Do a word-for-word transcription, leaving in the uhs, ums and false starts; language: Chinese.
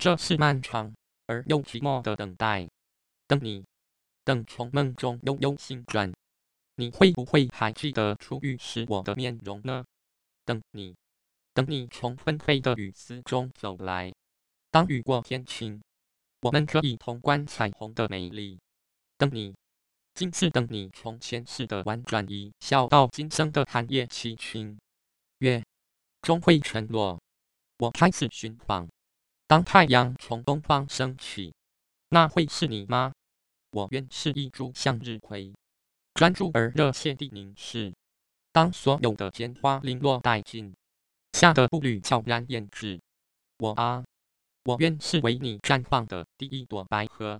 这是漫长而又寂寞的等待，等你，等从梦中悠悠醒转。你会不会还记得初遇时我的面容呢？等你，等你从纷飞的雨丝中走来。当雨过天晴，我们可以同观彩虹的美丽。等你，竟是等你从前世的婉转一笑到今生的寒夜凄清。月终会沉落，我开始寻访。当太阳从东方升起，那会是你吗？我愿是一株向日葵，专注而热切地凝视。当所有的鲜花零落殆尽，夏的步履悄然延至，我啊，我愿是为你绽放的第一朵百合。